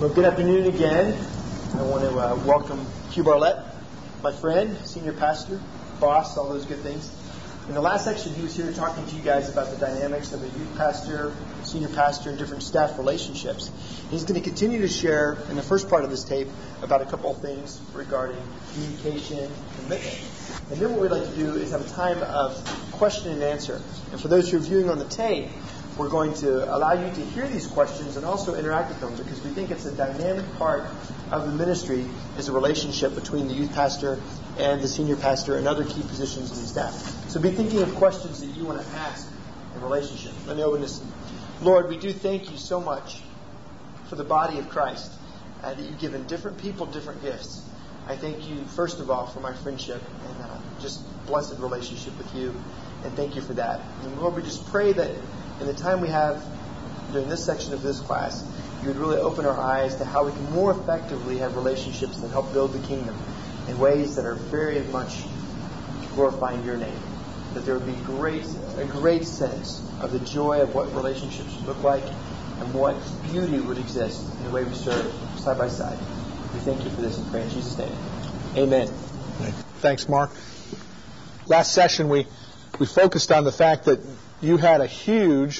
Well, good afternoon again. I want to welcome Hugh Barlett, my friend, senior pastor, boss, all those good things. In the last section, he was here talking to you guys about the dynamics of a youth pastor, senior pastor, and different staff relationships. He's going to continue to share in the first part of this tape about a couple of things regarding communication and commitment. And then what we'd like to do is have a time of question and answer. And for those who are viewing on the tape, we're going to allow you to hear these questions and also interact with them, because we think it's a dynamic part of the ministry is a relationship between the youth pastor and the senior pastor and other key positions in the staff. So be thinking of questions that you want to ask in relationship. Let me open this. Lord, we do thank you so much for the body of Christ, that you've given different people different gifts. I thank you, first of all, for my friendship and just blessed relationship with you, and thank you for that. And Lord, we just pray that in the time we have during this section of this class, you would really open our eyes to how we can more effectively have relationships that help build the kingdom in ways that are very much glorifying your name. That there would be a great sense of the joy of what relationships look like and what beauty would exist in the way we serve side by side. We thank you for this and pray in Jesus' name. Amen. Thanks, Mark. Last session we focused on the fact that you had a huge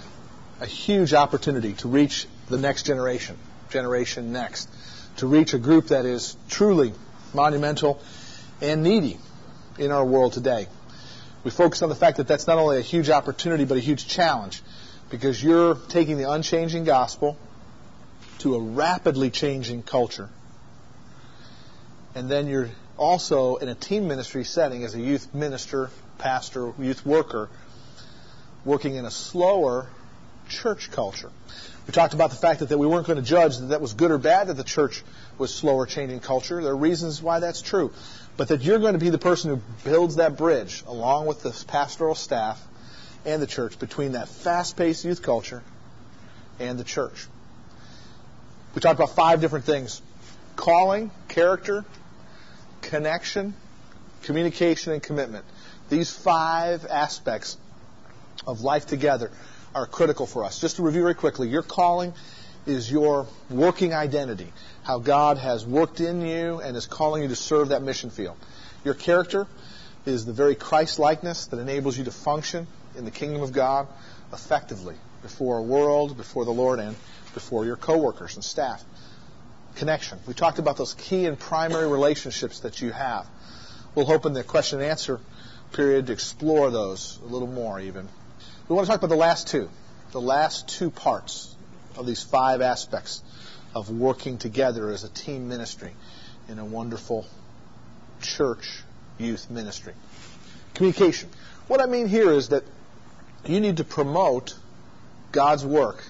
opportunity to reach the next generation next, to reach a group that is truly monumental and needy in our world today. We focused on the fact that that's not only a huge opportunity, but a huge challenge, because you're taking the unchanging gospel to a rapidly changing culture. And then you're also in a team ministry setting as a youth minister, pastor, youth worker, working in a slower church culture. We talked about the fact that we weren't going to judge that was good or bad that the church was slower changing culture. There are reasons why that's true. But that you're going to be the person who builds that bridge along with the pastoral staff and the church between that fast-paced youth culture and the church. We talked about 5 different things: calling, character, connection, communication, and commitment. These 5 aspects of life together are critical for us. Just to review very quickly, your calling is your working identity, how God has worked in you and is calling you to serve that mission field. Your character is the very Christ-likeness that enables you to function in the kingdom of God effectively before a world, before the Lord, and before your coworkers and staff. Connection. We talked about those key and primary relationships that you have. We'll hope in the question and answer period to explore those a little more even. We want to talk about the last two parts of these 5 aspects of working together as a team ministry in a wonderful church youth ministry. Communication. What I mean here is that you need to promote God's work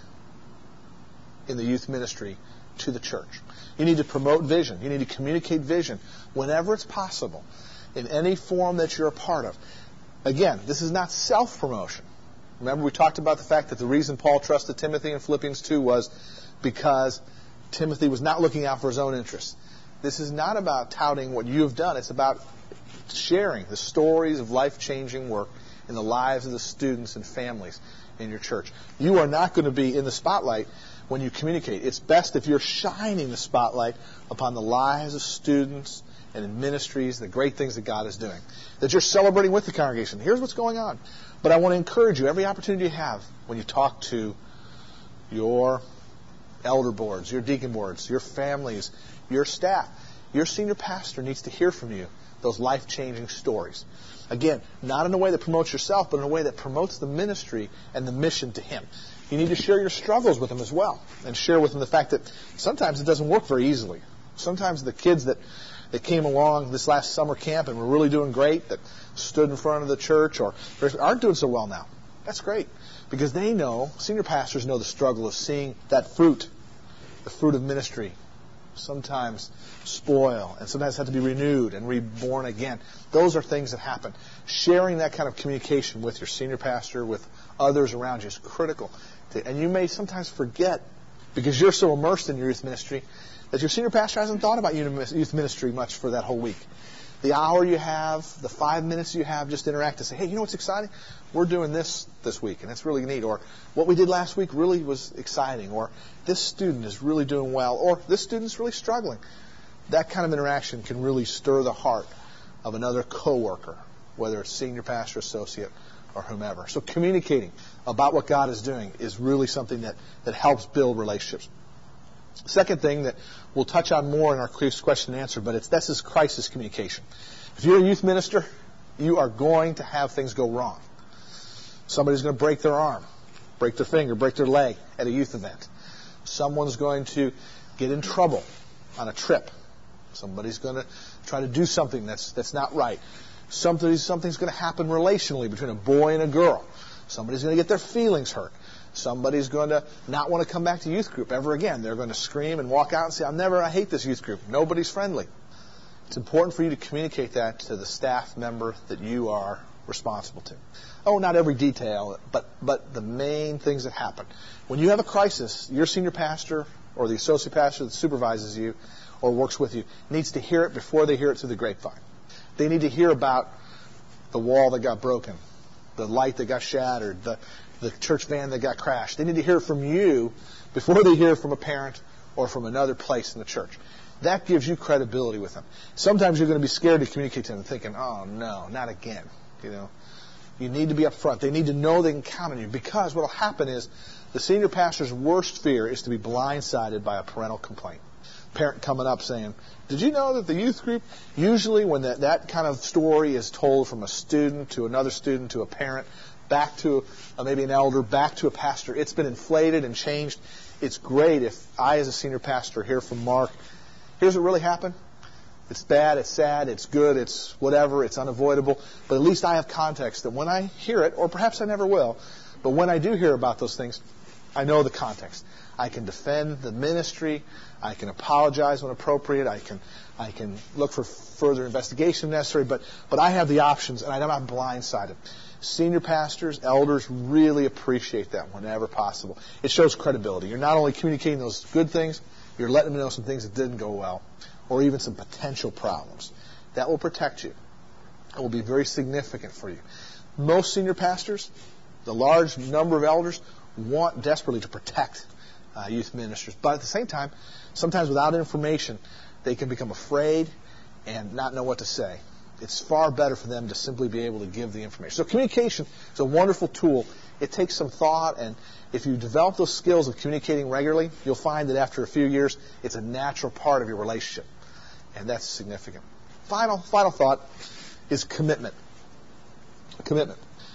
in the youth ministry to the church. You need to promote vision. You need to communicate vision whenever it's possible in any form that you're a part of. Again, this is not self-promotion. Remember, we talked about the fact that the reason Paul trusted Timothy in Philippians 2 was because Timothy was not looking out for his own interests. This is not about touting what you have done. It's about sharing the stories of life-changing work in the lives of the students and families in your church. You are not going to be in the spotlight when you communicate. It's best if you're shining the spotlight upon the lives of students and in ministries, the great things that God is doing, that you're celebrating with the congregation. Here's what's going on. But I want to encourage you, every opportunity you have, when you talk to your elder boards, your deacon boards, your families, your staff, your senior pastor needs to hear from you those life-changing stories. Again, not in a way that promotes yourself, but in a way that promotes the ministry and the mission to him. You need to share your struggles with him as well, and share with him the fact that sometimes it doesn't work very easily. Sometimes the kids that came along this last summer camp and were really doing great, that stood in front of the church or aren't doing so well now. That's great, because they know, senior pastors know the struggle of seeing that fruit, the fruit of ministry, sometimes spoil and sometimes have to be renewed and reborn again. Those are things that happen. Sharing that kind of communication with your senior pastor, with others around you is critical. And you may sometimes forget, because you're so immersed in your youth ministry, that your senior pastor hasn't thought about youth ministry much for that whole week. the hour you have, the 5 minutes you have, just interact and say, hey, you know what's exciting? We're doing this week, and it's really neat. Or what we did last week really was exciting. Or this student is really doing well. Or this student's really struggling. That kind of interaction can really stir the heart of another coworker, whether it's senior pastor, associate, or whomever. So communicating about what God is doing is really something that helps build relationships. Second thing that we'll touch on more in our question and answer, but this is crisis communication. If you're a youth minister, you are going to have things go wrong. Somebody's going to break their arm, break their finger, break their leg at a youth event. Someone's going to get in trouble on a trip. Somebody's going to try to do something that's not right. Something's going to happen relationally between a boy and a girl. Somebody's going to get their feelings hurt. Somebody's going to not want to come back to youth group ever again. They're going to scream and walk out and say, I hate this youth group. Nobody's friendly. It's important for you to communicate that to the staff member that you are responsible to. Oh, not every detail, but the main things that happen. When you have a crisis, your senior pastor or the associate pastor that supervises you or works with you needs to hear it before they hear it through the grapevine. They need to hear about the wall that got broken, the light that got shattered, the church van that got crashed. They need to hear it from you before they hear it from a parent or from another place in the church. That gives you credibility with them. Sometimes you're going to be scared to communicate to them thinking, oh, no, not again. You need to be up front. They need to know they can count on you, because what will happen is the senior pastor's worst fear is to be blindsided by a parental complaint. Parent coming up saying, did you know that the youth group, usually when that kind of story is told from a student to another student to a parent, back to maybe an elder, back to a pastor, it's been inflated and changed. It's great if I, as a senior pastor, hear from Mark, here's what really happened. It's bad, it's sad, it's good, it's whatever, it's unavoidable. But at least I have context that when I hear it, or perhaps I never will, but when I do hear about those things, I know the context. I can defend the ministry. I can apologize when appropriate. I can look for further investigation if necessary. But I have the options, and I'm not blindsided. Senior pastors, elders really appreciate that whenever possible. It shows credibility. You're not only communicating those good things, you're letting them know some things that didn't go well, or even some potential problems. That will protect you. It will be very significant for you. Most senior pastors, the large number of elders, want desperately to protect youth ministers. But at the same time, sometimes without information, they can become afraid and not know what to say. It's far better for them to simply be able to give the information. So communication is a wonderful tool. It takes some thought, and if you develop those skills of communicating regularly, you'll find that after a few years, it's a natural part of your relationship. And that's significant. Final thought is commitment. Commitment.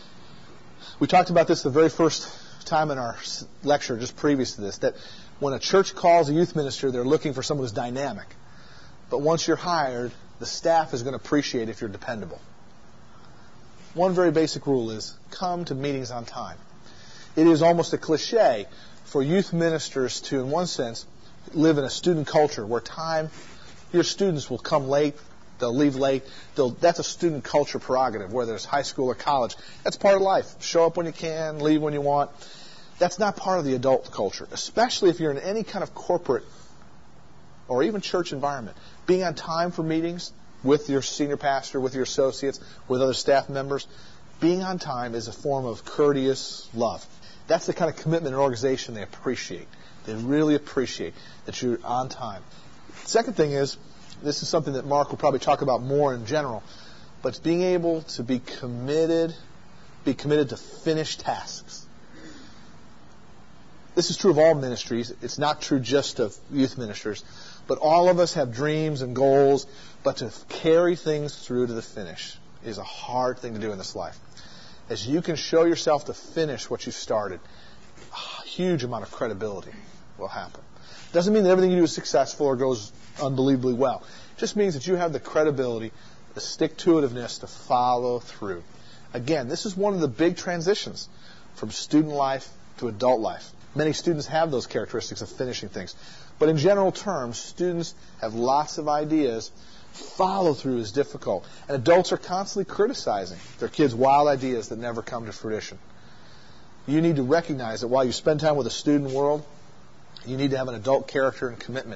We talked about this the very first time in our lecture, just previous to this, that when a church calls a youth minister, they're looking for someone who's dynamic. But once you're hired, the staff is going to appreciate if you're dependable. One very basic rule is come to meetings on time. It is almost a cliche for youth ministers to, in one sense, live in a student culture where your students will come late, they'll leave late. That's a student culture prerogative, whether it's high school or college. That's part of life. Show up when you can, leave when you want. That's not part of the adult culture, especially if you're in any kind of corporate or even church environment. Being on time for meetings with your senior pastor, with your associates, with other staff members, being on time is a form of courteous love. That's the kind of commitment an organization they appreciate. They really appreciate that you're on time. Second thing is, this is something that Mark will probably talk about more in general, but it's being able to be committed to finish tasks. This is true of all ministries. It's not true just of youth ministers. But all of us have dreams and goals, but to carry things through to the finish is a hard thing to do in this life. As you can show yourself to finish what you started, a huge amount of credibility will happen. Doesn't mean that everything you do is successful or goes unbelievably well. It just means that you have the credibility, the stick-to-itiveness to follow through. Again, this is one of the big transitions from student life to adult life. Many students have those characteristics of finishing things. But in general terms, students have lots of ideas. Follow-through is difficult. And adults are constantly criticizing their kids' wild ideas that never come to fruition. You need to recognize that while you spend time with the student world, you need to have an adult character and commitment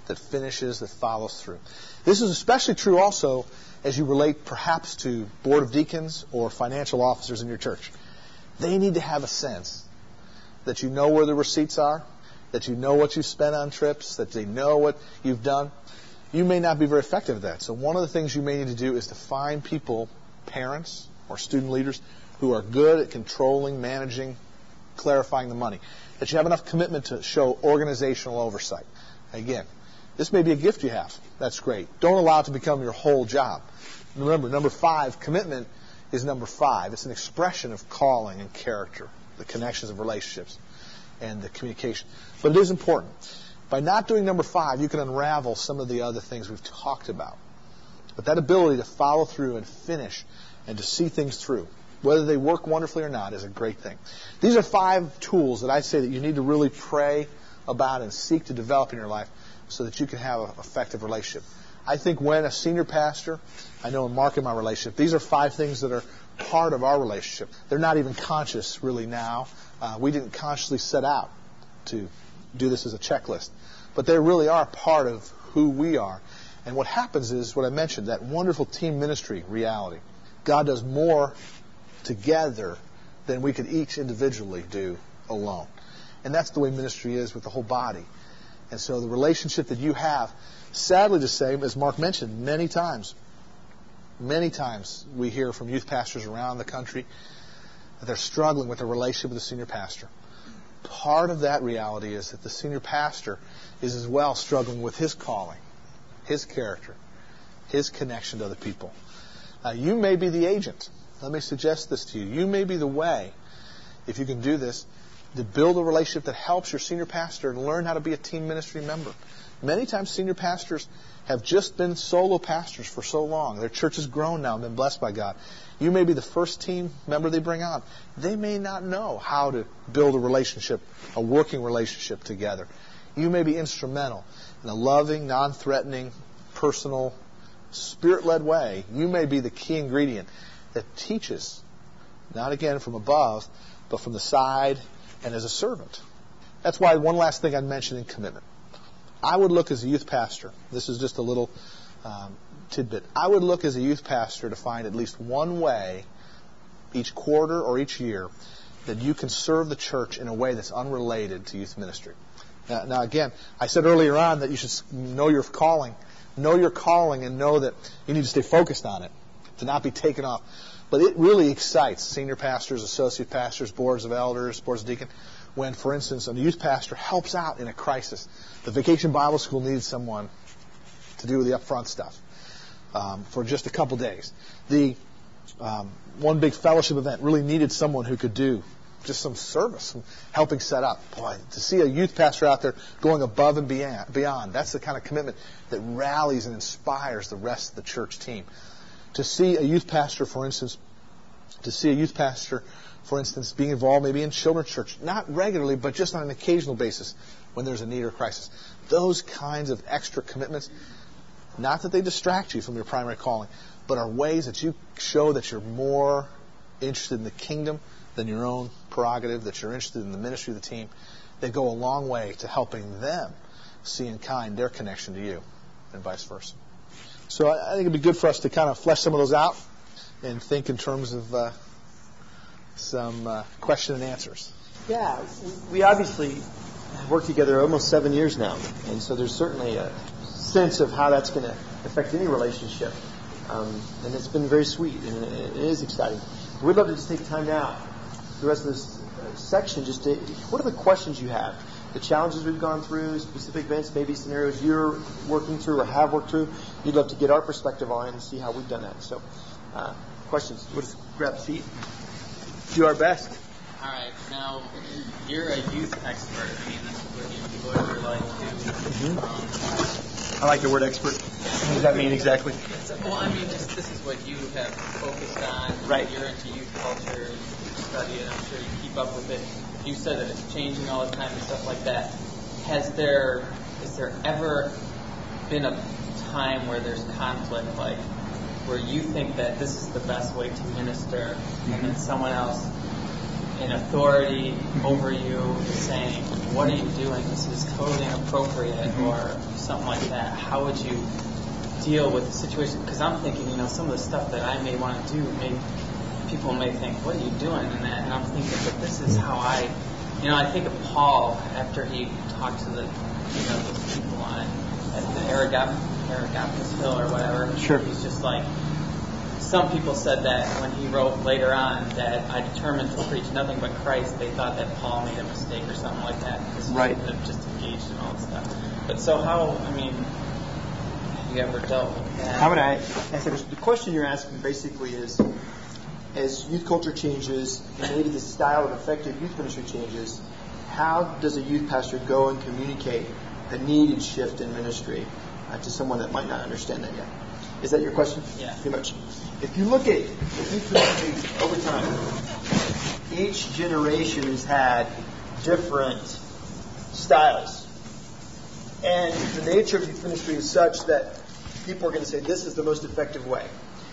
that finishes, that follows through. This is especially true also as you relate perhaps to board of deacons or financial officers in your church. They need to have a sense that you know where the receipts are, that you know what you spent on trips, that they know what you've done. You may not be very effective at that. So one of the things you may need to do is to find people, parents or student leaders, who are good at controlling, managing, clarifying the money. That you have enough commitment to show organizational oversight. Again, this may be a gift you have. That's great. Don't allow it to become your whole job. Remember, number 5, commitment is number 5. It's an expression of calling and character, the connections of relationships and the communication. But it is important. By not doing number 5, you can unravel some of the other things we've talked about. But that ability to follow through and finish and to see things through, whether they work wonderfully or not, is a great thing. These are 5 tools that I say that you need to really pray about and seek to develop in your life so that you can have an effective relationship. I think when a senior pastor, I know in Mark and my relationship, these are 5 things that are part of our relationship. They're not even conscious really now. We didn't consciously set out to do this as a checklist. But they really are part of who we are. And what happens is, what I mentioned, that wonderful team ministry reality. God does more together than we could each individually do alone. And that's the way ministry is with the whole body. And so the relationship that you have, sadly to say, as Mark mentioned many times we hear from youth pastors around the country that they're struggling with their relationship with the senior pastor. Part of that reality is that the senior pastor is as well struggling with his calling, his character, his connection to other people. You may be the agent. Let me suggest this to you. You may be the way, if you can do this, to build a relationship that helps your senior pastor learn how to be a team ministry member. Many times senior pastors have just been solo pastors for so long. Their church has grown now and been blessed by God. You may be the first team member they bring on. They may not know how to build a relationship, a working relationship together. You may be instrumental in a loving, non-threatening, personal, Spirit-led way. You may be the key ingredient that teaches, not again from above, but from the side and as a servant. That's why one last thing I'd mention in commitment. I would look as a youth pastor. This is just a little tidbit. I would look as a youth pastor to find at least one way each quarter or each year that you can serve the church in a way that's unrelated to youth ministry. Now again, I said earlier on that you should know your calling. Know your calling and know that you need to stay focused on it, to not be taken off. But it really excites senior pastors, associate pastors, boards of elders, boards of deacons, when, for instance, a youth pastor helps out in a crisis. The Vacation Bible School needs someone to do the upfront stuff for just a couple days. The one big fellowship event really needed someone who could do just some service, helping set up. Boy, to see a youth pastor out there going above and beyond, that's the kind of commitment that rallies and inspires the rest of the church team. To see a youth pastor, for instance, being involved maybe in children's church, not regularly, but just on an occasional basis when there's a need or crisis. Those kinds of extra commitments, not that they distract you from your primary calling, but are ways that you show that you're more interested in the kingdom than your own prerogative, that you're interested in the ministry of the team. They go a long way to helping them see in kind their connection to you and vice versa. So I think it'd be good for us to kind of flesh some of those out and think in terms of some question and answers. Yeah, we obviously have worked together almost 7 years now, and so there's certainly a sense of how that's going to affect any relationship, and it's been very sweet, and it is exciting. We'd love to just take time now, the rest of this section, just to, what are the questions you have? The challenges we've gone through, specific events, maybe scenarios you're working through or have worked through. You'd love to get our perspective on it and see how we've done that. So, questions? We'll just grab a seat. Do our best. All right. Now, you're a youth expert. I mean, this is what you devote your life to. I like the word expert. What does that mean exactly? Well, I mean, this is what you have focused on. Right. You're into youth culture, you study it, I'm sure you keep up with it. You said that it's changing all the time and stuff like that. Is there ever been a time where there's conflict, like where you think that this is the best way to minister, and then someone else in authority over you is saying, what are you doing? This is totally inappropriate, or something like that. How would you deal with the situation? Because I'm thinking, some of the stuff that I may want to do, people may think, what are you doing? And I'm thinking, but this is how I think of Paul after he talked to the people at the Areopagus Hill or whatever. Sure. He's just like, some people said that when he wrote later on that I determined to preach nothing but Christ, they thought that Paul made a mistake or something like that. Because he Right. should have just engaged in all this stuff. But so have you ever dealt with that? How would I answer this? The question you're asking basically is, as youth culture changes and maybe the style of effective youth ministry changes, how does a youth pastor go and communicate a need and shift in ministry to someone that might not understand that yet? Is that your question? Yeah. Pretty much. If you look at youth ministry over time, each generation has had different styles. And the nature of youth ministry is such that people are going to say this is the most effective way.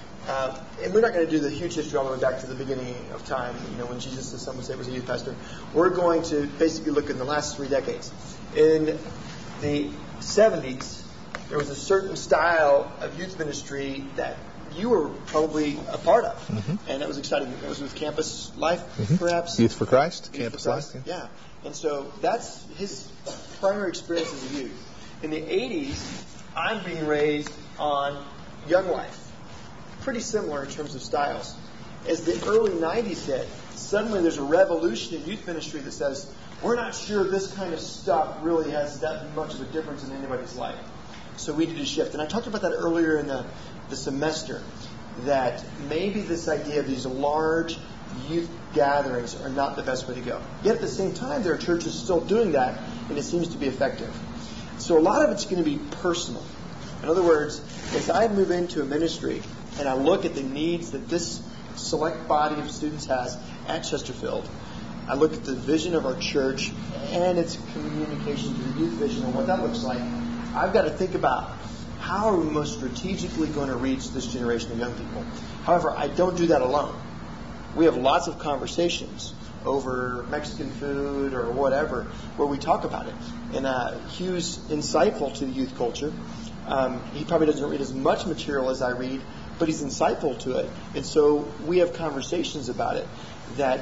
And we're not going to do the huge history all the way back to the beginning of time, when Jesus, as some would say, was a youth pastor. We're going to basically look in the last 3 decades. In the 70s, there was a certain style of youth ministry that you were probably a part of. Mm-hmm. And that was exciting. It was with Campus Life, perhaps. Youth for Christ? Campus Life. Yeah. And so that's his primary experience as a youth. In the 80s, I'm being raised on Young Life. Pretty similar in terms of styles. As the early 90s hit, suddenly there's a revolution in youth ministry that says, we're not sure this kind of stuff really has that much of a difference in anybody's life. So we did a shift. And I talked about that earlier in the semester, that maybe this idea of these large youth gatherings are not the best way to go. Yet at the same time, there are churches still doing that, and it seems to be effective. So a lot of it's going to be personal. In other words, as I move into a ministry and I look at the needs that this select body of students has at Chesterfield, I look at the vision of our church and its communication to the youth vision and what that looks like, I've got to think about how are we most strategically going to reach this generation of young people. However, I don't do that alone. We have lots of conversations over Mexican food or whatever where we talk about it. And Hugh's insightful to the youth culture. He probably doesn't read as much material as I read, but he's insightful to it. And so we have conversations about it that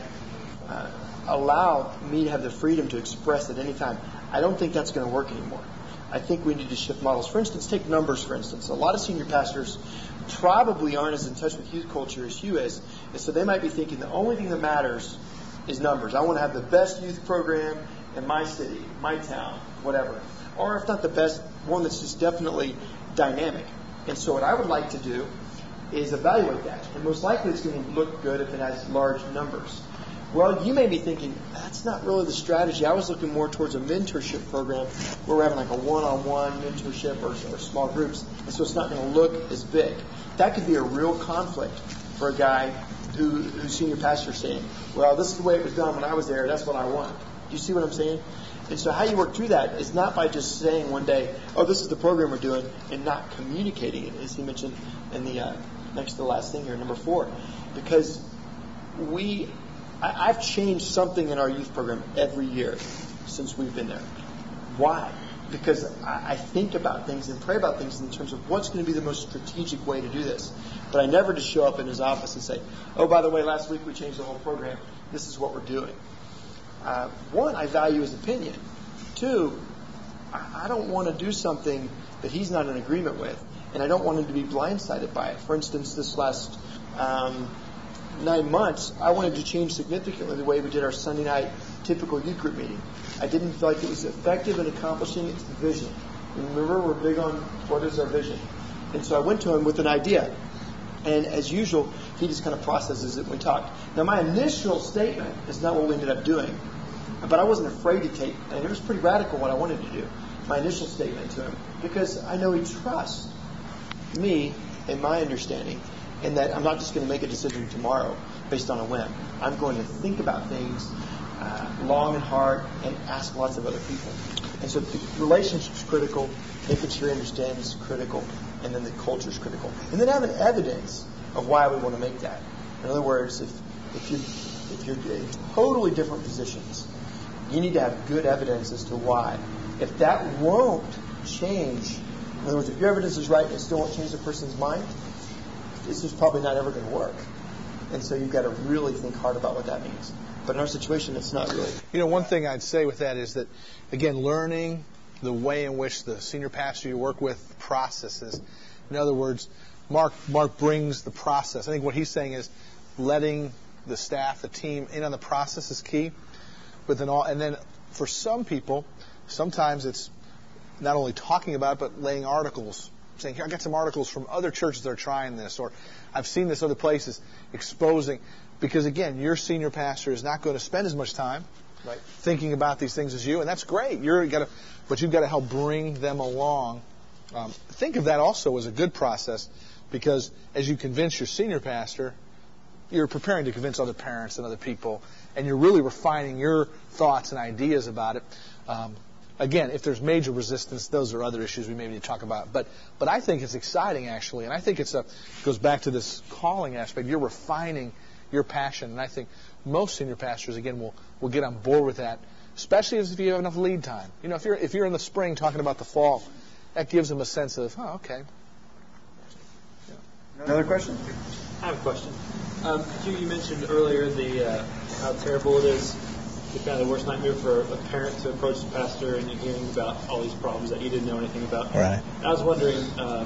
allow me to have the freedom to express at any time. I don't think that's going to work anymore. I think we need to shift models. For instance, take numbers, for instance. A lot of senior pastors probably aren't as in touch with youth culture as Hugh is. And so they might be thinking the only thing that matters is numbers. I want to have the best youth program in my city, my town, whatever. Or if not the best, one that's just definitely dynamic. And so what I would like to do is evaluate that. And most likely it's going to look good if it has large numbers. Well, you may be thinking, that's not really the strategy. I was looking more towards a mentorship program where we're having like a one-on-one mentorship or small groups. And so it's not going to look as big. That could be a real conflict for a guy who's senior pastor saying, well, this is the way it was done when I was there. That's what I want. Do you see what I'm saying? And so how you work through that is not by just saying one day, oh, this is the program we're doing, and not communicating it, as he mentioned in the next to the last thing here, number 4. Because I've changed something in our youth program every year since we've been there. Why? Because I think about things and pray about things in terms of what's going to be the most strategic way to do this. But I never just show up in his office and say, oh, by the way, last week we changed the whole program. This is what we're doing. 1, I value his opinion. 2, I don't want to do something that he's not in agreement with, and I don't want him to be blindsided by it. For instance, this last 9 months, I wanted to change significantly the way we did our Sunday night typical youth group meeting. I didn't feel like it was effective in accomplishing its vision. Remember, we're big on what is our vision. And so I went to him with an idea. And as usual, he just kind of processes it when we talked. Now, my initial statement is not what we ended up doing. But I wasn't afraid to take, and it was pretty radical what I wanted to do, my initial statement to him, because I know he trusts me and my understanding, and that I'm not just going to make a decision tomorrow based on a whim. I'm going to think about things long and hard and ask lots of other people. And so the relationship's critical, making sure he understands is critical, and then the culture's critical. And then having evidence of why we want to make that. In other words, if if you're in totally different positions, you need to have good evidence as to why. If that won't change, in other words, if your evidence is right and it still won't change the person's mind, this is probably not ever going to work. And so you've got to really think hard about what that means. But in our situation, it's not really. One thing I'd say with that is that, again, learning the way in which the senior pastor you work with processes. In other words, Mark brings the process. I think what he's saying is letting the staff, the team, in on the process is key. And then for some people, sometimes it's not only talking about it, but laying articles, saying, here, I got some articles from other churches that are trying this, or I've seen this other places, exposing. Because, again, your senior pastor is not going to spend as much time thinking about these things as you, and that's great. But you've got to help bring them along. Think of that also as a good process, because as you convince your senior pastor, you're preparing to convince other parents and other people, and you're really refining your thoughts and ideas about it. Again, if there's major resistance, those are other issues we maybe need to talk about. But I think it's exciting, actually, and I think it goes back to this calling aspect. You're refining your passion, and I think most senior pastors, again, will get on board with that, especially if you have enough lead time. If you're in the spring talking about the fall, that gives them a sense of, oh, okay. Another question? I have a question. You mentioned earlier how terrible it is, the kind of the worst nightmare for a parent to approach the pastor and you're hearing about all these problems that you didn't know anything about. Right. I was wondering,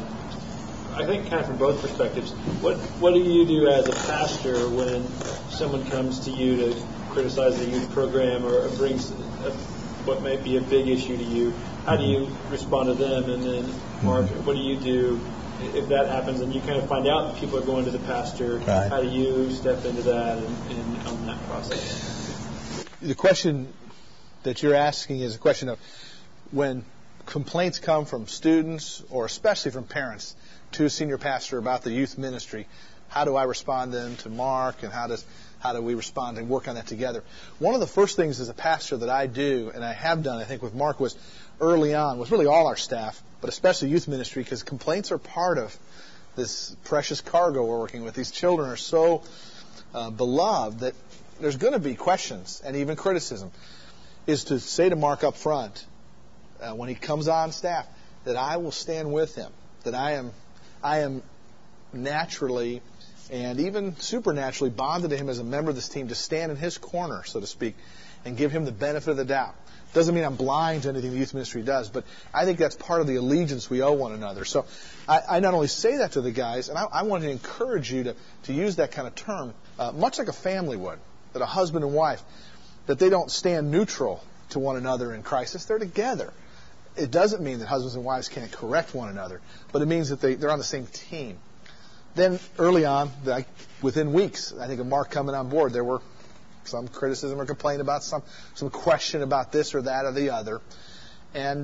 I think kind of from both perspectives, what do you do as a pastor when someone comes to you to criticize the youth program or brings what might be a big issue to you? How do you respond to them? And then, Mark, what do you do if that happens and you kind of find out that people are going to the pastor? Right. How do you step into that and own that process? The question that you're asking is a question of when complaints come from students or especially from parents to a senior pastor about the youth ministry, how do I respond then to Mark, and how do we respond and work on that together? One of the first things as a pastor that I do, and I have done, I think, with Mark was early on, was really all our staff, but especially youth ministry, because complaints are part of this precious cargo we're working with. These children are so beloved that there's going to be questions and even criticism, is to say to Mark up front, when he comes on staff, that I will stand with him, that I am naturally and even supernaturally bonded to him as a member of this team to stand in his corner, so to speak, and give him the benefit of the doubt. Doesn't mean I'm blind to anything the youth ministry does, but I think that's part of the allegiance we owe one another. So I not only say that to the guys, and I want to encourage you to use that kind of term, much like a family would, that a husband and wife, that they don't stand neutral to one another in crisis. They're together. It doesn't mean that husbands and wives can't correct one another, but it means that they're on the same team. Then early on, within weeks, I think of Mark coming on board, there were some criticism or complaint about some question about this or that or the other. And,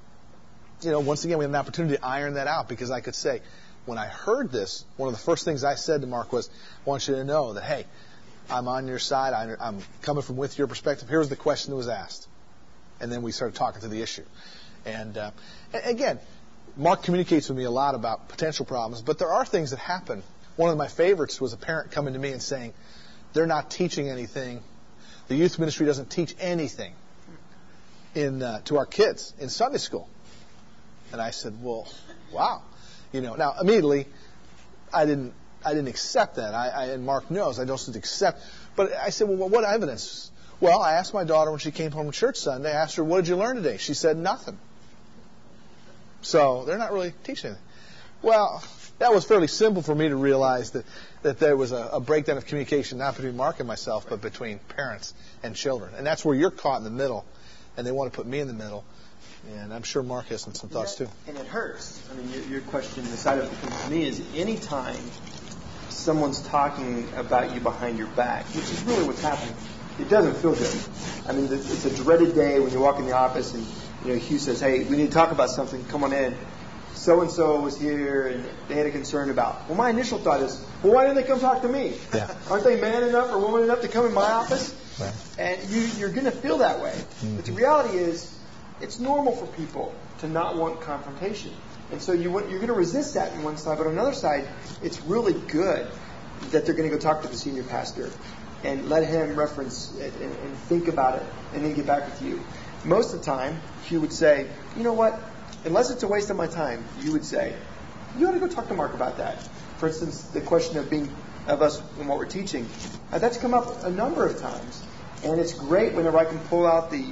once again, we have an opportunity to iron that out, because I could say, when I heard this, one of the first things I said to Mark was, I want you to know that, hey, I'm on your side. I'm coming from with your perspective. Here's the question that was asked. And then we started talking to the issue. And again, Mark communicates with me a lot about potential problems, but there are things that happen. One of my favorites was a parent coming to me and saying, they're not teaching anything. The youth ministry doesn't teach anything to our kids in Sunday school. And I said, well, wow. Now immediately I didn't accept that. And Mark knows I don't accept. But I said, well, what evidence? Well, I asked my daughter when she came home from church Sunday, I asked her, what did you learn today? She said, nothing. So they're not really teaching anything. Well, that was fairly simple for me to realize that there was a breakdown of communication, not between Mark and myself, but between parents and children. And that's where you're caught in the middle, and they want to put me in the middle. And I'm sure Mark has some thoughts too. And it hurts. I mean, your question, the side of it comes to me is any time someone's talking about you behind your back, which is really what's happening, it doesn't feel good. I mean, it's a dreaded day when you walk in the office and Hugh says, hey, we need to talk about something. Come on in. So-and-so was here, and they had a concern about. Well, my initial thought is, well, why didn't they come talk to me? Yeah. Aren't they man enough or woman enough to come in my office? Right. And you're going to feel that way. Mm-hmm. But the reality is, it's normal for people to not want confrontation. And so you're going to resist that on one side, but on the other side, it's really good that they're going to go talk to the senior pastor. and let him reference it and think about it and then get back with you. Most of the time, Hugh would say, you know what, unless it's a waste of my time, you would say, you ought to go talk to Mark about that. For instance, the question of us and what we're teaching, that's come up a number of times. And it's great whenever I can pull out the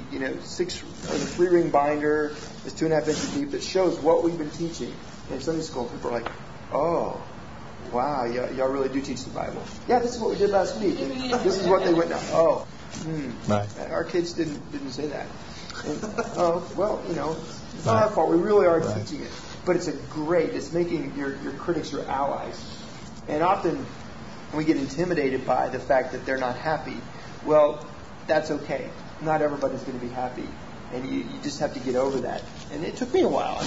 3-ring binder that's 2.5 inches deep that shows what we've been teaching in Sunday school. People are like, oh, wow, y'all really do teach the Bible. Yeah, this is what we did last week. This is what they went down. Oh, right. Our kids didn't say that. And, well, it's not our fault. We really are teaching it. But it's making your critics your allies. And often we get intimidated by the fact that they're not happy. Well, that's okay. Not everybody's going to be happy. And you just have to get over that. And it took me a while.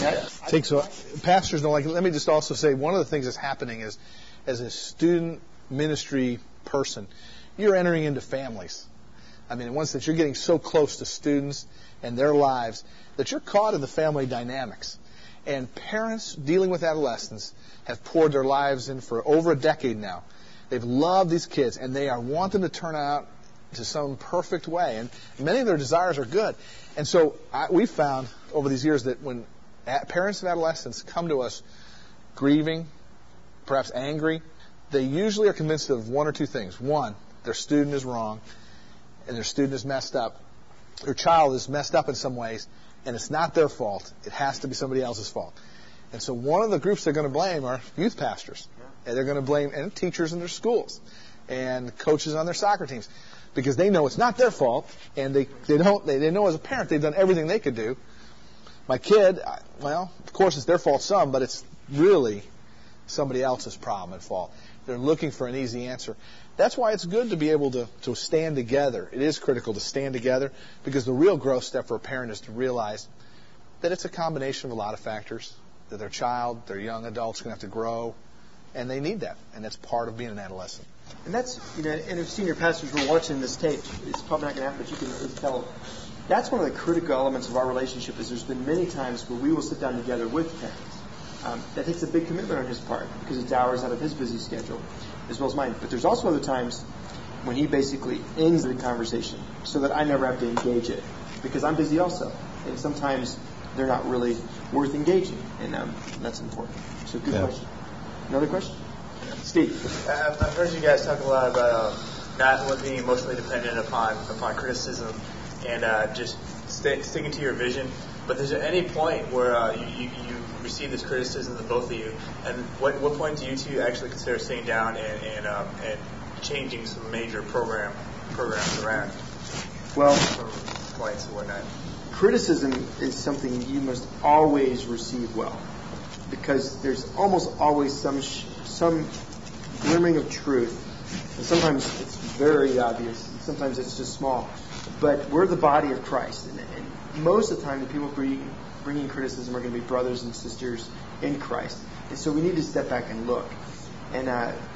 Pastors don't like it. Let me just also say one of the things that's happening is, as a student ministry person, you're entering into families. I mean, once that you're getting so close to students and their lives that you're caught in the family dynamics. And parents dealing with adolescents have poured their lives in for over a decade now. They've loved these kids, and they want them to turn out to some perfect way. And many of their desires are good. And so we've found over these years that when parents of adolescents come to us grieving, perhaps angry, they usually are convinced of one or two things. One, their student is wrong, and their student is messed up. Their child is messed up in some ways, and it's not their fault. It has to be somebody else's fault. And so one of the groups they're going to blame are youth pastors. And they're going to blame and teachers in their schools and coaches on their soccer teams, because they know it's not their fault, and they know as a parent they've done everything they could do. My kid, well, of course it's their fault some, but it's really somebody else's problem and fault. They're looking for an easy answer. That's why it's good to be able to stand together. It is critical to stand together, because the real growth step for a parent is to realize that it's a combination of a lot of factors, that their child, their young adult's going to have to grow, and they need that, and that's part of being an adolescent. And that's, and if senior pastors were watching this tape, it's probably not going to happen, but you can tell. That's one of the critical elements of our relationship. Is there's been many times where we will sit down together with parents. That takes a big commitment on his part, because it's hours out of his busy schedule, as well as mine. But there's also other times when he basically ends the conversation so that I never have to engage it, because I'm busy also. And sometimes they're not really worth engaging, and that's important. So good question. Another question? Steve. I've heard you guys talk a lot about not being emotionally dependent upon criticism and just sticking to your vision. But is there any point where you receive this criticism, the both of you, and what point do you two actually consider sitting down and changing some major programs around? Well, from points and whatnot. Criticism is something you must always receive well, because there's almost always some glimmering of truth, and sometimes it's very obvious, and sometimes it's just small. But we're the body of Christ, and most of the time the people bringing criticism are going to be brothers and sisters in Christ, and so we need to step back and look. And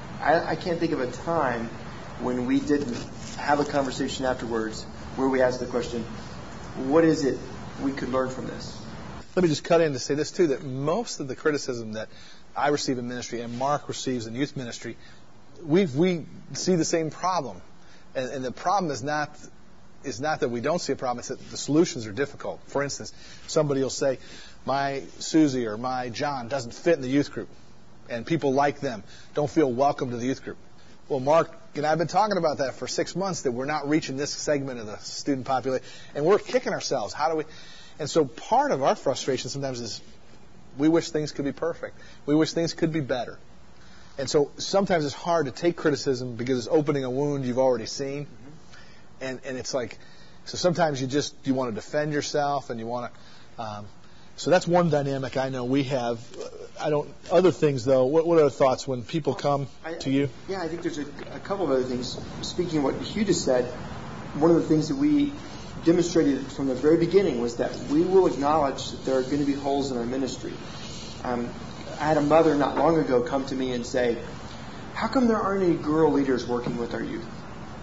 I can't think of a time when we didn't have a conversation afterwards where we asked the question, what is it we could learn from this? Let me just cut in to say this too, that most of the criticism that I receive in ministry and Mark receives in youth ministry, we see the same problem. And the problem is not that we don't see a problem, it's that the solutions are difficult. For instance, somebody will say, my Susie or my John doesn't fit in the youth group, and people like them don't feel welcome to the youth group. Well, Mark and I have been talking about that for 6 months, that we're not reaching this segment of the student population, and we're kicking ourselves. How do we? And so part of our frustration sometimes is we wish things could be perfect. We wish things could be better. And so sometimes it's hard to take criticism because it's opening a wound you've already seen. And it's like, so sometimes you want to defend yourself, and you want to, so that's one dynamic I know we have. Other things though, what are the thoughts when people come to you? Yeah, I think there's a couple of other things. Speaking of what Hugh just said, one of the things that we demonstrated from the very beginning was that we will acknowledge that there are going to be holes in our ministry. I had a mother not long ago come to me and say, how come there aren't any girl leaders working with our youth?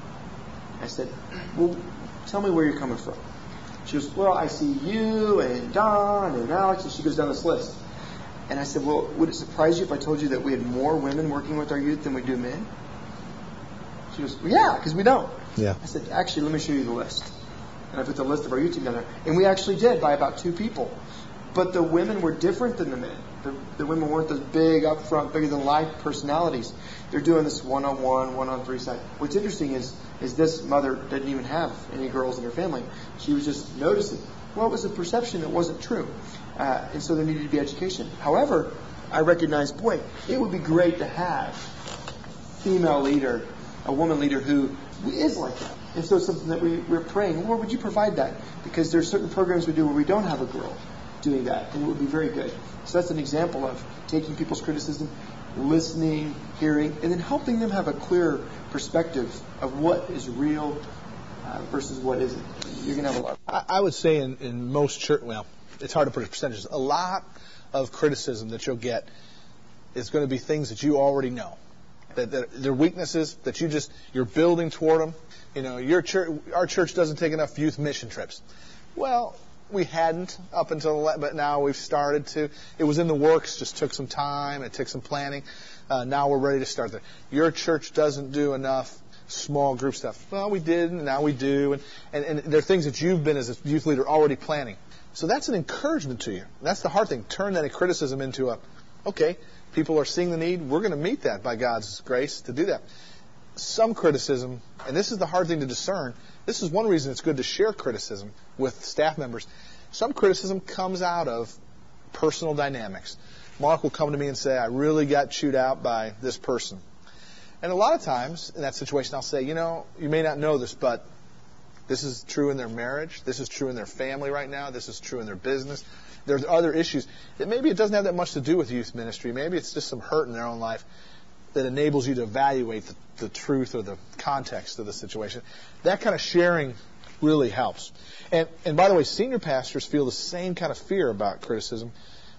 I said, well, tell me where you're coming from. She goes, well, I see you and Don and Alex, and she goes down this list. And I said, well, would it surprise you if I told you that we had more women working with our youth than we do men? She She goes, well, yeah, because we don't. Yeah. I said, actually, let me show you the list. And I put the list of our youth team down there. And we actually did by about 2 people. But the women were different than the men. The women weren't those big, upfront, bigger-than-life personalities. They're doing this one-on-one, one-on-3 side. What's interesting is this mother didn't even have any girls in her family. She was just noticing. Well, it was a perception that wasn't true. And so there needed to be education. However, I recognized, boy, it would be great to have female leader, a woman leader who is like that. And so it's something that we're praying, Lord, would you provide that? Because there's certain programs we do where we don't have a girl doing that, and it would be very good. So that's an example of taking people's criticism, listening, hearing, and then helping them have a clear perspective of what is real versus what isn't. You're going to have a lot. I would say in most church, well, it's hard to put percentages. A lot of criticism that you'll get is going to be things that you already know. That they're weaknesses that you're building toward them. You know, our church doesn't take enough youth mission trips. Well, we hadn't up until, but now we've started to. It was in the works, just took some time, it took some planning. Now we're ready to start there. Your church doesn't do enough small group stuff. Well, we did, and now we do. And there are things that you've been as a youth leader already planning. So that's an encouragement to you. That's the hard thing. Turn that criticism into okay, people are seeing the need. We're going to meet that by God's grace to do that. Some criticism, and this is the hard thing to discern, this is one reason it's good to share criticism with staff members. Some criticism comes out of personal dynamics. Mark will come to me and say, I really got chewed out by this person. And a lot of times in that situation I'll say, you may not know this, but this is true in their marriage. This is true in their family right now. This is true in their business. There's other issues that maybe it doesn't have that much to do with youth ministry. Maybe it's just some hurt in their own life that enables you to evaluate the truth or the context of the situation. That kind of sharing really helps. And by the way, senior pastors feel the same kind of fear about criticism.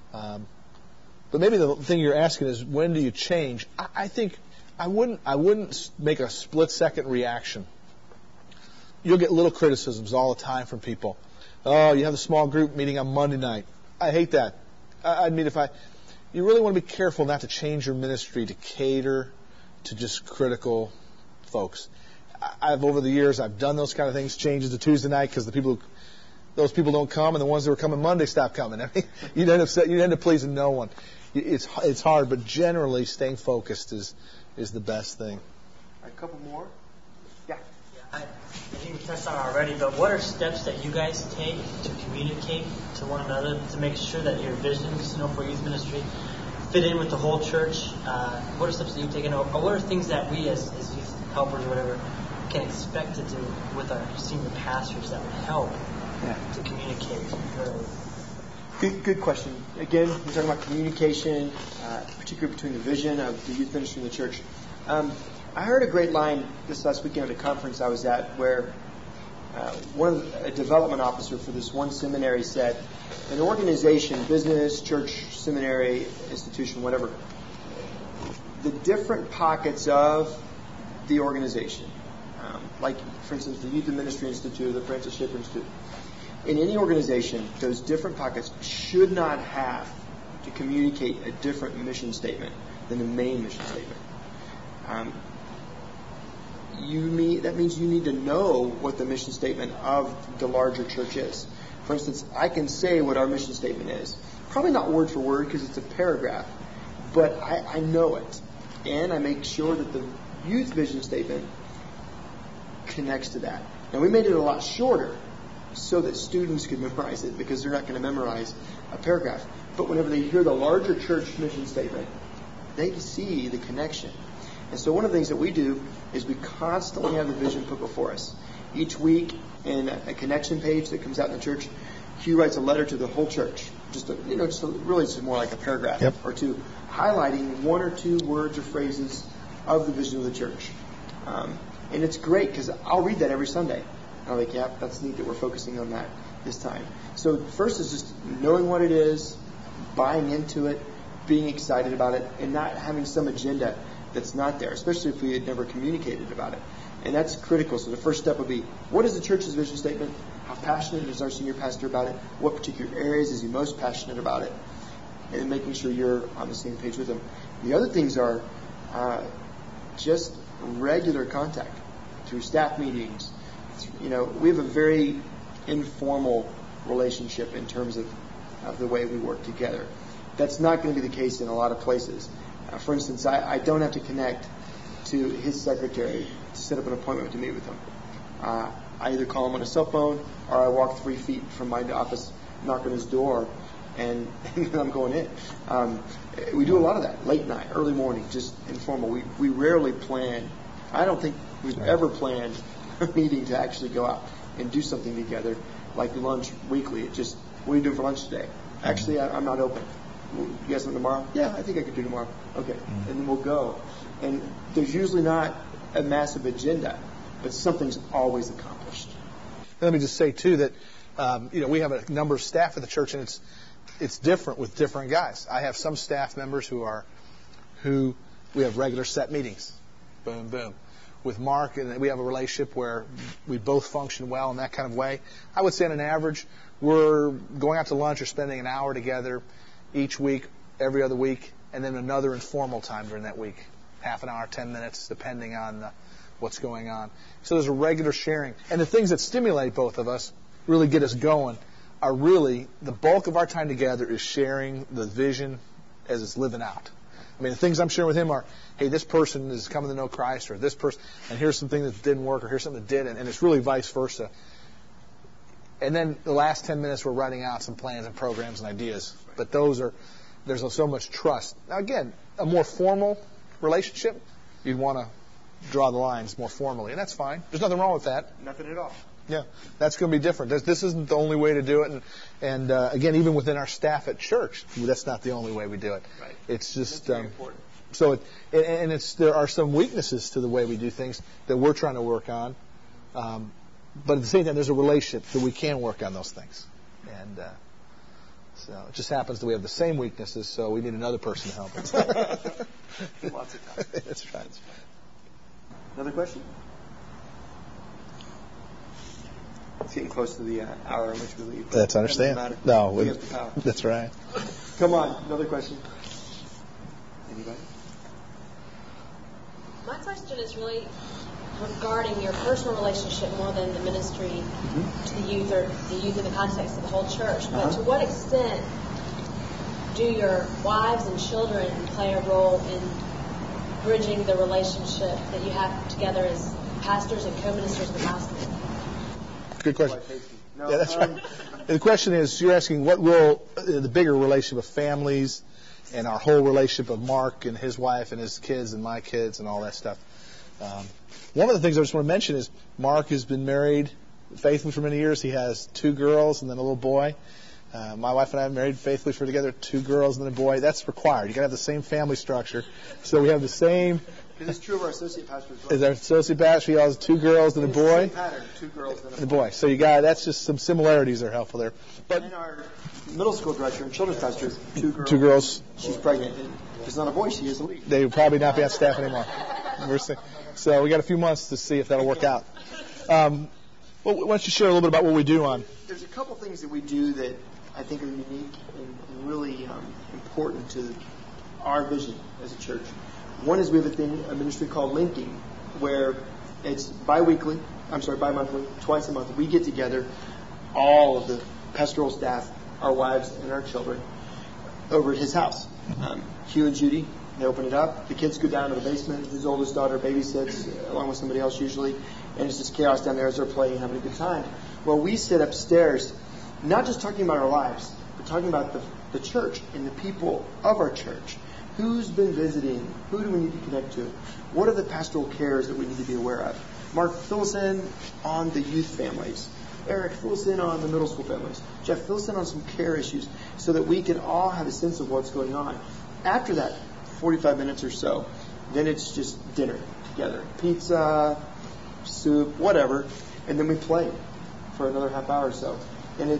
But maybe the thing you're asking is, when do you change? I think I wouldn't make a split-second reaction. You'll get little criticisms all the time from people. Oh, you have a small group meeting on Monday night. I hate that. You really want to be careful not to change your ministry to cater to just critical folks. Over the years, I've done those kind of things, changes to Tuesday night because those people don't come, and the ones that were coming Monday stop coming. I mean, you'd end up pleasing no one. It's hard, but generally staying focused is the best thing. A couple more. Yeah. I think we touched on it already, but what are steps that you guys take to communicate to one another to make sure that your visions, for youth ministry fit in with the whole church? What are steps that you've taken, or what are things that we as youth helpers or whatever can expect to do with our senior pastors that would help to communicate? Good question. Again, we're talking about communication, particularly between the vision of the youth ministry and the church. I heard a great line this last weekend at a conference I was at where a development officer for this one seminary said, an organization, business, church, seminary, institution, whatever, the different pockets of the organization, like, for instance, the Youth and Ministry Institute or the Francis Schaeffer Institute, in any organization, those different pockets should not have to communicate a different mission statement than the main mission statement. That means you need to know what the mission statement of the larger church is. For instance, I can say what our mission statement is. Probably not word for word because it's a paragraph, but I know it. And I make sure that the youth vision statement connects to that. Now, we made it a lot shorter so that students could memorize it because they're not going to memorize a paragraph. But whenever they hear the larger church mission statement, they see the connection. And so one of the things that we do is we constantly have the vision put before us. Each week in a connection page that comes out in the church, Hugh writes a letter to the whole church. Really it's more like a paragraph or two, highlighting one or two words or phrases of the vision of the church. And it's great because I'll read that every Sunday. I'm like, yeah, that's neat that we're focusing on that this time. So first is just knowing what it is, buying into it, being excited about it, and not having some agenda that's not there, especially if we had never communicated about it. And that's critical. So the first step would be, what is the church's vision statement? How passionate is our senior pastor about it? What particular areas is he most passionate about it? And making sure you're on the same page with him. The other things are just regular contact through staff meetings. We have a very informal relationship in terms of the way we work together. That's not going to be the case in a lot of places. For instance, I don't have to connect to his secretary to set up an appointment to meet with him. I either call him on a cell phone or I walk 3 feet from my office, knock on his door, and I'm going in. We do a lot of that, late night, early morning, just informal. We rarely plan. I don't think we've ever planned a meeting to actually go out and do something together, like lunch weekly. It just, what are you doing for lunch today? Actually, I'm not open. You guys want tomorrow? Yeah, I think I could do tomorrow. Okay. And then we'll go. And there's usually not a massive agenda, but something's always accomplished. Let me just say, too, that we have a number of staff at the church, and it's different with different guys. I have some staff members who we have regular set meetings. Boom, boom. With Mark, and we have a relationship where we both function well in that kind of way. I would say on an average, we're going out to lunch or spending an hour together each week, every other week, and then another informal time during that week. Half an hour, 10 minutes, depending on what's going on. So there's a regular sharing. And the things that stimulate both of us, really get us going, are really, the bulk of our time together is sharing the vision as it's living out. I mean, the things I'm sharing with him are, hey, this person is coming to know Christ, or this person, and here's something that didn't work, or here's something that did, and it's really vice versa. And then the last 10 minutes, we're writing out some plans and programs and ideas. But there's so much trust. Now, again, a more formal relationship, you'd want to draw the lines more formally, and that's fine. There's nothing wrong with that. Nothing at all. Yeah, that's going to be different. This isn't the only way to do it, and again, even within our staff at church, that's not the only way we do it. Right. It's just very important. So, there are some weaknesses to the way we do things that we're trying to work on, but at the same time, there's a relationship that we can work on those things, and so it just happens that we have the same weaknesses, so we need another person to help us. Lots of time. That's right. Another question? It's getting close to the hour in which we leave. That's understandable. No, we have the power. That's right. Come on, another question. Anybody? My question is really regarding your personal relationship more than the ministry to the youth, or the youth in the context of the whole church. But to what extent do your wives and children play a role in bridging the relationship that you have together as pastors and co-ministers of the gospel? Good question. No, yeah, that's right. The question is, you're asking what role the bigger relationship of families and our whole relationship of Mark and his wife and his kids and my kids and all that stuff. One of the things I just want to mention is Mark has been married faithfully for many years. He has 2 girls and then a little boy. My wife and I have married faithfully for together 2 girls and then a boy. That's required. You got to have the same family structure. So we have the same. It's true of our associate pastor as well. As our associate pastor, he has 2 girls and a boy. Same pattern, 2 girls and a boy. So that's just some similarities that are helpful there. But and our middle school director and children's pastor is 2 girls. 2 girls. She's pregnant. And if it's not a boy, she is a lead. They would probably not be on staff anymore. So we got a few months to see if that'll work out. Well, why don't you share a little bit about what we do on? There's a couple things that we do that I think are unique and really important to our vision as a church. One is we have a ministry called Linking, where it's bi-monthly, twice a month. We get together, all of the pastoral staff, our wives and our children, over at his house. Hugh and Judy, they open it up. The kids go down to the basement. His oldest daughter babysits along with somebody else usually, and it's just chaos down there as they're playing and having a good time. Well, we sit upstairs, not just talking about our lives, but talking about the church and the people of our church. Who's been visiting? Who do we need to connect to? What are the pastoral cares that we need to be aware of? Mark, fill us in on the youth families. Eric, fill us in on the middle school families. Jeff, fill us in on some care issues so that we can all have a sense of what's going on. After that, 45 minutes or so, then it's just dinner together. Pizza, soup, whatever. And then we play for another half hour or so. And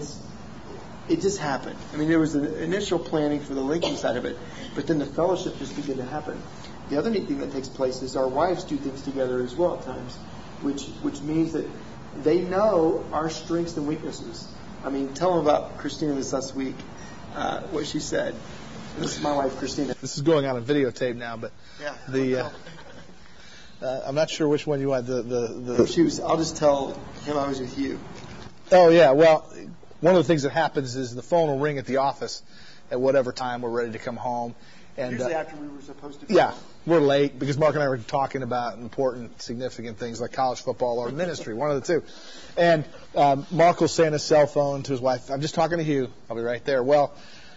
it just happened. I mean, there was an initial planning for the linking side of it, but then the fellowship just began to happen. The other neat thing that takes place is our wives do things together as well at times, which means that they know our strengths and weaknesses. I mean, tell them about Christina this last week, what she said. This is my wife, Christina. This is going on a videotape now, but I'm not sure which one you want. I'll just tell him I was with you. Oh, yeah. Well, one of the things that happens is the phone will ring at the office at whatever time we're ready to come home. And, usually after we were supposed to be. Yeah, we're late because Mark and I were talking about important, significant things like college football or ministry, one of the two. And Mark will say on his cell phone to his wife, "I'm just talking to Hugh. I'll be right there." Well,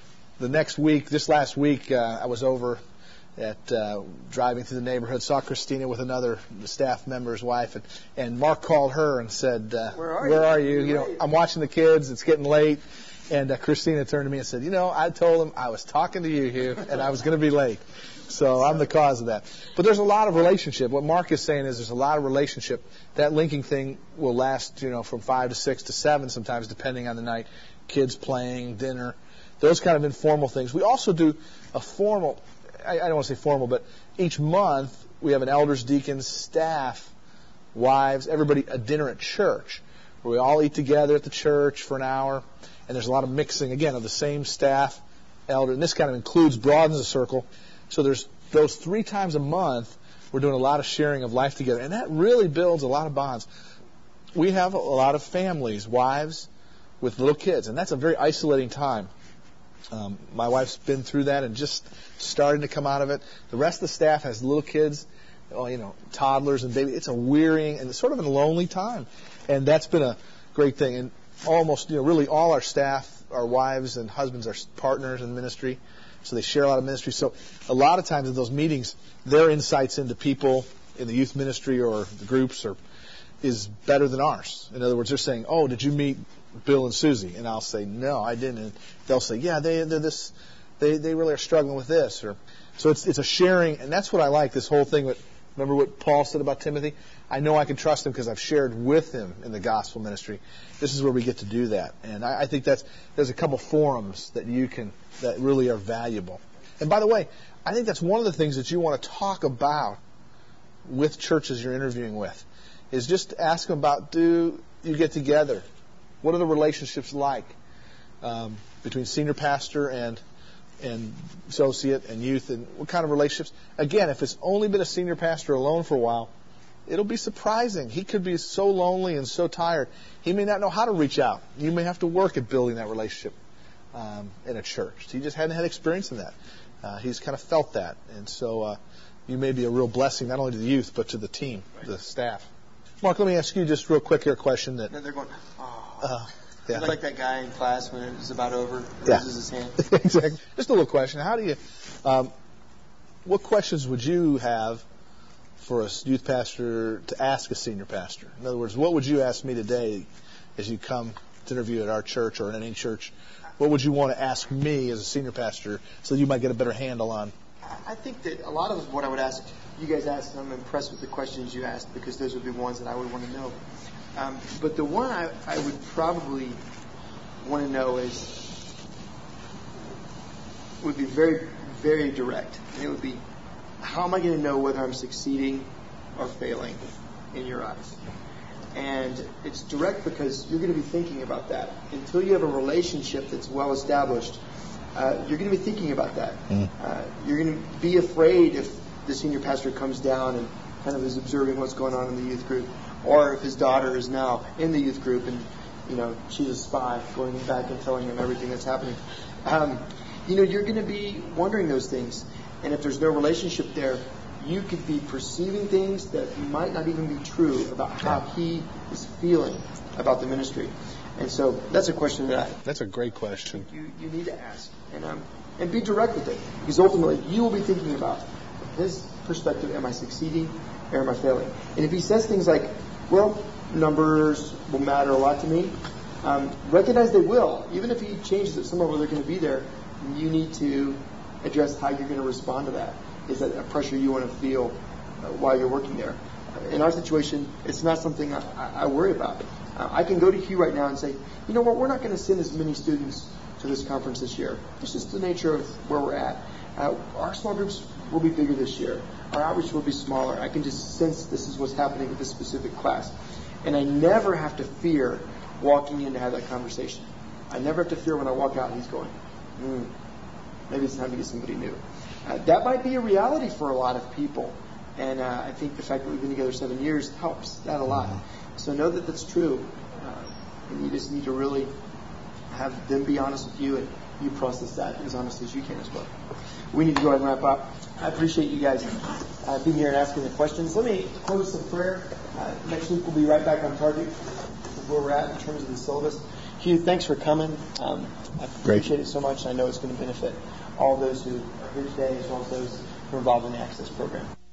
this last week, I was over at driving through the neighborhood, saw Christina with another staff member's wife, and Mark called her and said, "Where are you? You know, I'm watching the kids. It's getting late." And Christina turned to me and said, "I told him I was talking to you, Hugh, and I was going to be late. So I'm the cause of that." But there's a lot of relationship. What Mark is saying is there's a lot of relationship. That linking thing will last, from 5 to 6 to 7 sometimes, depending on the night. Kids playing, dinner, those kind of informal things. We also do a formal, I don't want to say formal, but each month we have an elders, deacons, staff, wives, everybody, a dinner at church where we all eat together at the church for an hour. And there's a lot of mixing, again, of the same staff, elder, and this kind of broadens the circle. So there's those 3 times a month, we're doing a lot of sharing of life together, and that really builds a lot of bonds. We have a lot of families, wives with little kids, and that's a very isolating time. My wife's been through that and just starting to come out of it. The rest of the staff has little kids, toddlers and babies. It's a wearying and sort of a lonely time, and that's been a great thing. And almost, really all our staff, our wives and husbands are partners in ministry, so they share a lot of ministry. So a lot of times in those meetings, their insights into people in the youth ministry or the groups is better than ours. In other words, they're saying, "Oh, did you meet Bill and Susie?" And I'll say, "No, I didn't." And they'll say, "Yeah, they're this. They really are struggling with this." So it's a sharing, and that's what I like. This whole thing. Remember what Paul said about Timothy? I know I can trust him because I've shared with him in the gospel ministry. This is where we get to do that, and I think there's a couple forums that that really are valuable. And by the way, I think that's one of the things that you want to talk about with churches you're interviewing with, is just ask them about, do you get together? What are the relationships like between senior pastor and associate and youth, and what kind of relationships? Again, if it's only been a senior pastor alone for a while, it'll be surprising. He could be so lonely and so tired. He may not know how to reach out. You may have to work at building that relationship in a church. He just hadn't had experience in that. He's kind of felt that. And so you may be a real blessing not only to the youth but to the team, the staff. Mark, let me ask you just real quick here a question that... They're going, yeah. Like that guy in class when it was about over, raises his hand. Exactly. Just a little question. How do you... what questions would you have for a youth pastor to ask a senior pastor? In other words, what would you ask me today as you come to interview at our church or in any church? What would you want to ask me as a senior pastor so that you might get a better handle on? I think that a lot of what I would ask, you guys asked, and I'm impressed with the questions you asked because those would be ones that I would want to know. But the one I would probably want to know would be very, very direct. And it would be, how am I going to know whether I'm succeeding or failing in your eyes? And it's direct because you're going to be thinking about that. Until you have a relationship that's well established, you're going to be thinking about that. You're going to be afraid if the senior pastor comes down and kind of is observing what's going on in the youth group, or if his daughter is now in the youth group and she's a spy going back and telling him everything that's happening. You're going to be wondering those things. And if there's no relationship there, you could be perceiving things that might not even be true about how he is feeling about the ministry. And so that's a question that's a great question. You need to ask. And be direct with it. Because ultimately, you will be thinking about, from his perspective, am I succeeding or am I failing? And if he says things like, well, numbers will matter a lot to me, recognize they will. Even if he changes it somewhere where they're going to be there, you need to address how you're going to respond to that. Is that a pressure you want to feel while you're working there? In our situation, it's not something I worry about. I can go to Hugh right now and say, you know what, we're not going to send as many students to this conference this year. It's just the nature of where we're at. Our small groups will be bigger this year. Our outreach will be smaller. I can just sense this is what's happening with this specific class. And I never have to fear walking in to have that conversation. I never have to fear when I walk out and he's going, maybe it's time to get somebody new. That might be a reality for a lot of people. And I think the fact that we've been together 7 years helps that a lot. So know that that's true. And you just need to really have them be honest with you, and you process that as honestly as you can as well. We need to go ahead and wrap up. I appreciate you guys being here and asking the questions. Let me close with prayer. Next week we'll be right back on target with where we're at in terms of the syllabus. Hugh, thanks for coming. I appreciate it so much. I know it's going to benefit all those who are here today as well as those who are involved in the Access program.